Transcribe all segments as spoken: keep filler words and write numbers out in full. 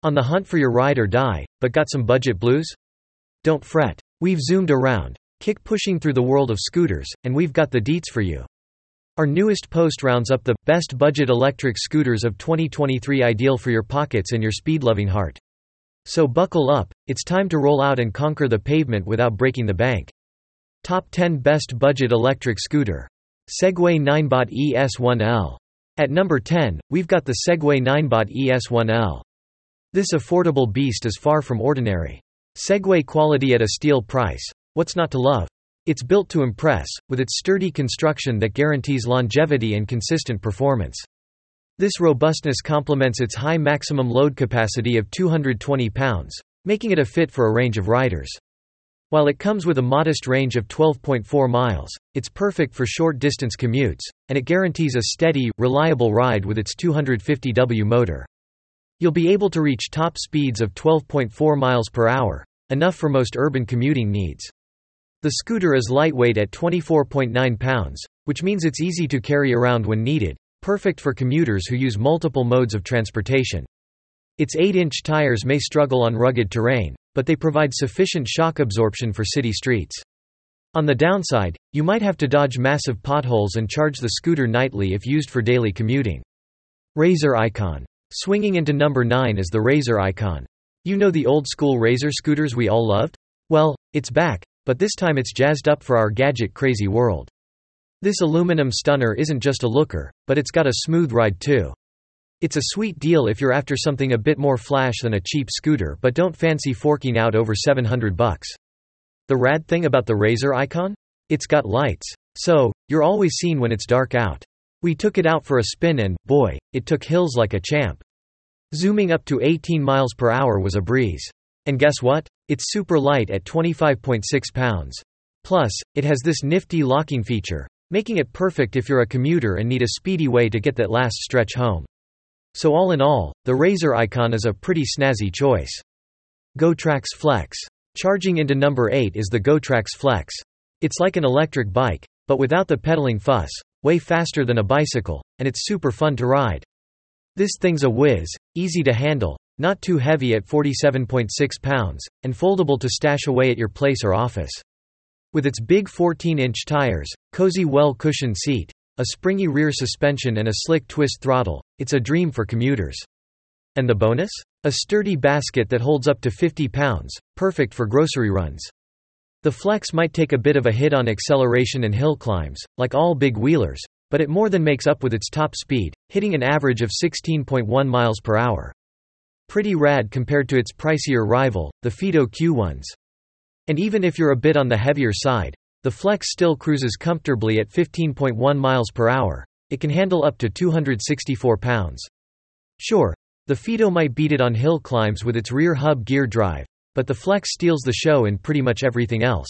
On the hunt for your ride or die, but got some budget blues? Don't fret. We've zoomed around, kick pushing through the world of scooters, and we've got the deets for you. Our newest post rounds up the best budget electric scooters of twenty twenty-three, ideal for your pockets and your speed-loving heart. So buckle up, it's time to roll out and conquer the pavement without breaking the bank. Top ten Best Budget Electric Scooter. Segway Ninebot E S one L. At number ten, we've got the Segway Ninebot E S one L. This affordable beast is far from ordinary. Segway quality at a steal price. What's not to love? It's built to impress, with its sturdy construction that guarantees longevity and consistent performance. This robustness complements its high maximum load capacity of two hundred twenty pounds, making it a fit for a range of riders. While it comes with a modest range of twelve point four miles, it's perfect for short-distance commutes, and it guarantees a steady, reliable ride with its two hundred fifty watt motor. You'll be able to reach top speeds of twelve point four miles per hour, enough for most urban commuting needs. The scooter is lightweight at twenty-four point nine pounds, which means it's easy to carry around when needed, perfect for commuters who use multiple modes of transportation. Its eight inch tires may struggle on rugged terrain, but they provide sufficient shock absorption for city streets. On the downside, you might have to dodge massive potholes and charge the scooter nightly if used for daily commuting. Razor Icon. Swinging into number nine is the Razor Icon. You know the old-school Razor scooters we all loved? Well, it's back, but this time it's jazzed up for our gadget-crazy world. This aluminum stunner isn't just a looker, but it's got a smooth ride too. It's a sweet deal if you're after something a bit more flash than a cheap scooter but don't fancy forking out over seven hundred bucks. The rad thing about the Razor Icon? It's got lights. So, you're always seen when it's dark out. We took it out for a spin and, boy, it took hills like a champ. Zooming up to eighteen miles per hour was a breeze. And guess what? It's super light at twenty-five point six pounds. Plus, it has this nifty locking feature, making it perfect if you're a commuter and need a speedy way to get that last stretch home. So all in all, the Razor Icon is a pretty snazzy choice. GoTrax Flex. Charging into number eight is the GoTrax Flex. It's like an electric bike, but without the pedaling fuss, way faster than a bicycle, and it's super fun to ride. This thing's a whiz, easy to handle, not too heavy at forty-seven point six pounds, and foldable to stash away at your place or office. With its big fourteen inch tires, cozy well-cushioned seat, a springy rear suspension and a slick twist throttle, it's a dream for commuters. And the bonus? A sturdy basket that holds up to fifty pounds, perfect for grocery runs. The Flex might take a bit of a hit on acceleration and hill climbs, like all big wheelers, but it more than makes up with its top speed, hitting an average of sixteen point one miles per hour. Pretty rad compared to its pricier rival, the Fido Q ones. And even if you're a bit on the heavier side, the Flex still cruises comfortably at fifteen point one miles per hour. It can handle up to two hundred sixty-four pounds. Sure, the Fido might beat it on hill climbs with its rear hub gear drive, but the Flex steals the show in pretty much everything else.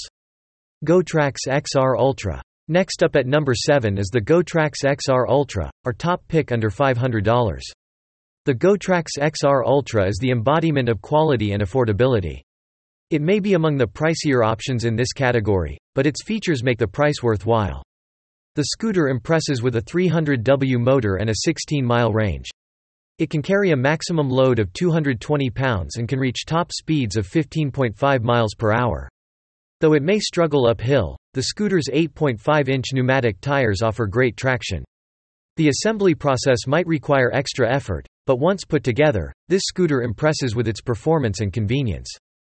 GoTrax X R Ultra. Next up at number seven is the GoTrax X R Ultra, our top pick under five hundred dollars. The GoTrax X R Ultra is the embodiment of quality and affordability. It may be among the pricier options in this category, but its features make the price worthwhile. The scooter impresses with a three hundred watt motor and a sixteen mile range. It can carry a maximum load of two hundred twenty pounds and can reach top speeds of fifteen point five miles per hour. Though it may struggle uphill, the scooter's eight point five inch pneumatic tires offer great traction. The assembly process might require extra effort, but once put together, this scooter impresses with its performance and convenience.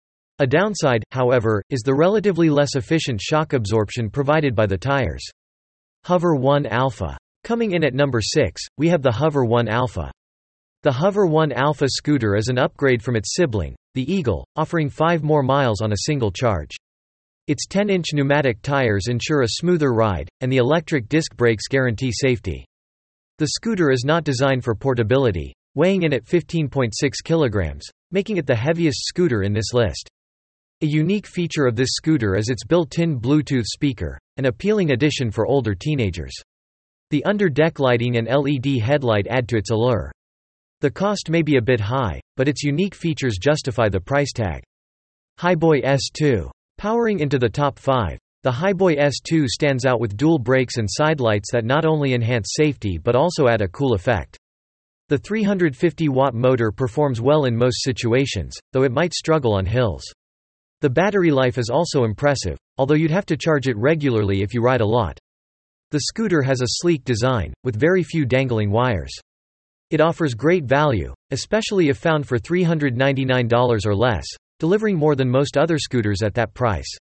A downside, however, is the relatively less efficient shock absorption provided by the tires. Hover One Alpha. Coming in at number six, we have the Hover One Alpha. The Hover One Alpha scooter is an upgrade from its sibling, the Eagle, offering five more miles on a single charge. Its ten inch pneumatic tires ensure a smoother ride, and the electric disc brakes guarantee safety. The scooter is not designed for portability, weighing in at fifteen point six kilograms, making it the heaviest scooter in this list. A unique feature of this scooter is its built-in Bluetooth speaker, an appealing addition for older teenagers. The under-deck lighting and L E D headlight add to its allure. The cost may be a bit high, but its unique features justify the price tag. Highboy S two. Powering into the top five, the Highboy S two stands out with dual brakes and side lights that not only enhance safety but also add a cool effect. The three hundred fifty watt motor performs well in most situations, though it might struggle on hills. The battery life is also impressive, although you'd have to charge it regularly if you ride a lot. The scooter has a sleek design, with very few dangling wires. It offers great value, especially if found for three hundred ninety-nine dollars or less, delivering more than most other scooters at that price.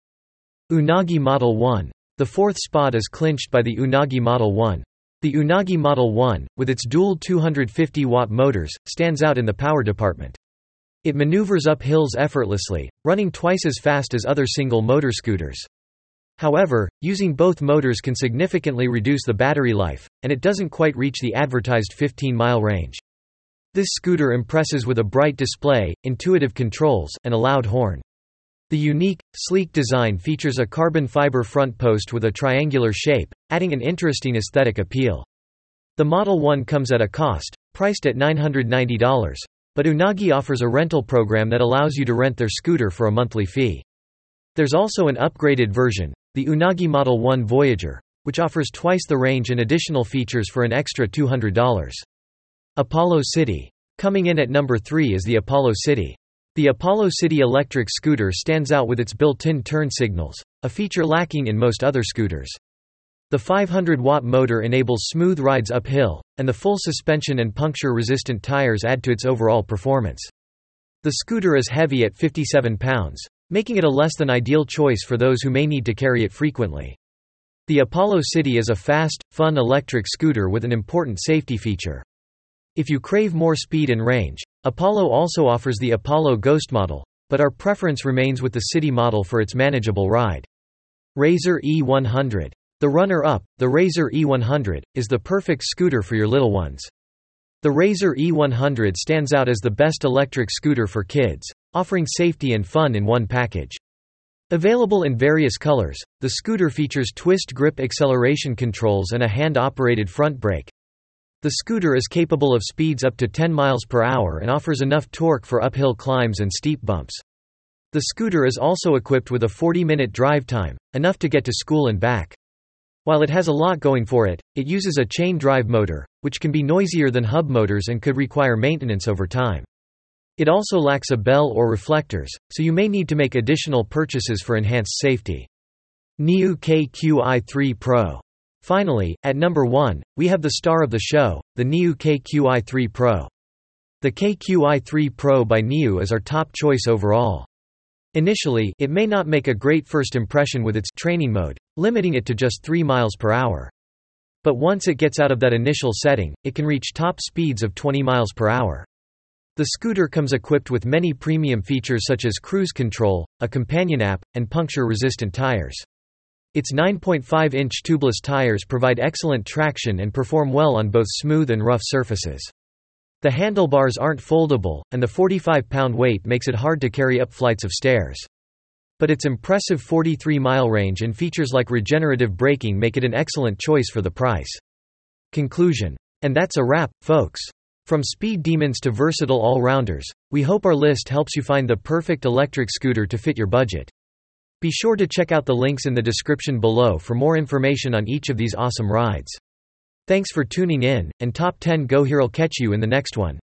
Unagi Model one. The fourth spot is clinched by the Unagi Model one. The Unagi Model one, with its dual two hundred fifty watt motors, stands out in the power department. It maneuvers up hills effortlessly, running twice as fast as other single-motor scooters. However, using both motors can significantly reduce the battery life, and it doesn't quite reach the advertised fifteen mile range. This scooter impresses with a bright display, intuitive controls, and a loud horn. The unique, sleek design features a carbon fiber front post with a triangular shape, adding an interesting aesthetic appeal. The Model one comes at a cost, priced at nine hundred ninety dollars, but Unagi offers a rental program that allows you to rent their scooter for a monthly fee. There's also an upgraded version, the Unagi Model one Voyager, which offers twice the range and additional features for an extra two hundred dollars. Apollo City. Coming in at number three is the Apollo City. The Apollo City electric scooter stands out with its built-in turn signals, a feature lacking in most other scooters. The five hundred watt motor enables smooth rides uphill, and the full suspension and puncture-resistant tires add to its overall performance. The scooter is heavy at fifty-seven pounds, making it a less than ideal choice for those who may need to carry it frequently. The Apollo City is a fast, fun electric scooter with an important safety feature. If you crave more speed and range, Apollo also offers the Apollo Ghost model, but our preference remains with the City model for its manageable ride. Razor E one hundred. The runner-up, the Razor E one hundred, is the perfect scooter for your little ones. The Razor E one hundred stands out as the best electric scooter for kids, offering safety and fun in one package. Available in various colors, the scooter features twist grip acceleration controls and a hand-operated front brake. The scooter is capable of speeds up to ten miles per hour and offers enough torque for uphill climbs and steep bumps. The scooter is also equipped with a forty minute drive time, enough to get to school and back. While it has a lot going for it, it uses a chain drive motor, which can be noisier than hub motors and could require maintenance over time. It also lacks a bell or reflectors, so you may need to make additional purchases for enhanced safety. Niu K Q i three Pro. Finally, at number one, we have the star of the show, the Niu K Q i three Pro. The K Q i three Pro by Niu is our top choice overall. Initially, it may not make a great first impression with its training mode, limiting it to just three miles per hour. But once it gets out of that initial setting, it can reach top speeds of twenty miles per hour. The scooter comes equipped with many premium features such as cruise control, a companion app, and puncture-resistant tires. Its nine point five inch tubeless tires provide excellent traction and perform well on both smooth and rough surfaces. The handlebars aren't foldable, and the forty-five pound weight makes it hard to carry up flights of stairs. But its impressive forty-three mile range and features like regenerative braking make it an excellent choice for the price. Conclusion. And that's a wrap, folks. From speed demons to versatile all-rounders, we hope our list helps you find the perfect electric scooter to fit your budget. Be sure to check out the links in the description below for more information on each of these awesome rides. Thanks for tuning in, and Top ten Go Here'll catch you in the next one.